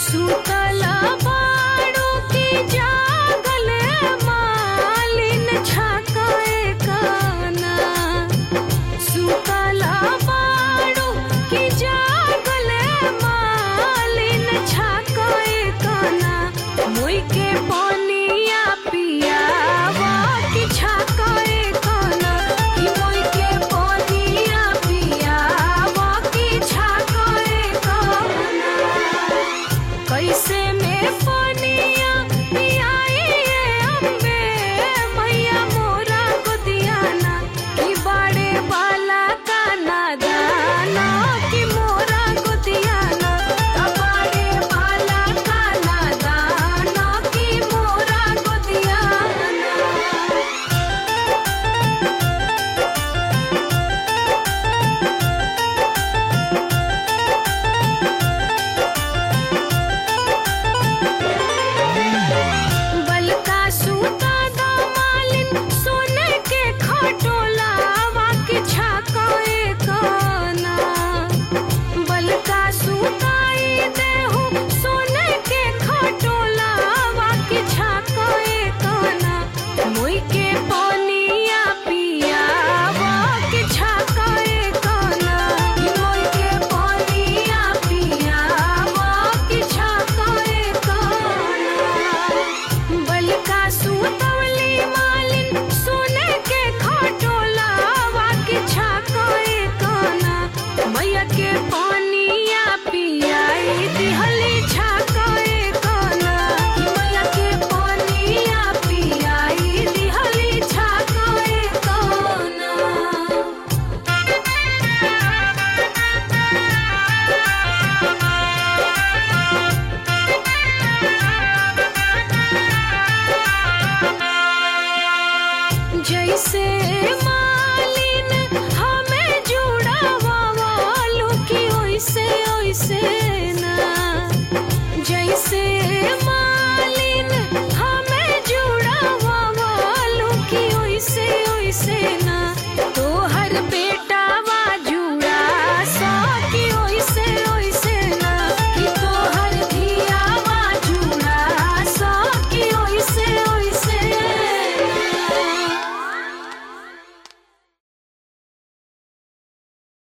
सुतल बाड़ू की जागल मालिन छाकाए काना सुतल बाड़ू की जागल मालिन छाकाए काना मुई के पनिया पियावा की छाकाए काना कि मुई के पनिया पियावा की छाकाए काना कैसे में पनिया पियाई अम्बे मैया मोरा गोदियाना कि बाड़े वाला का नादाना कि मोरा गोदियाना बाड़े वाला का नादाना कि मोरा गोदियाना। बलका सूता दा मालिन सोने के खटोलावा के छाकाए काना बलका सूताई देहु सोने के खटोलावा के छाकाए काना मुई के पनिया पियावा के छाकाए काना कि मुई के पनिया पियावा के छाकाए काना बलका सुतवली मालिन सोने के खटोलावा के छाकाए काना मैया के पनिया पियाई दिहल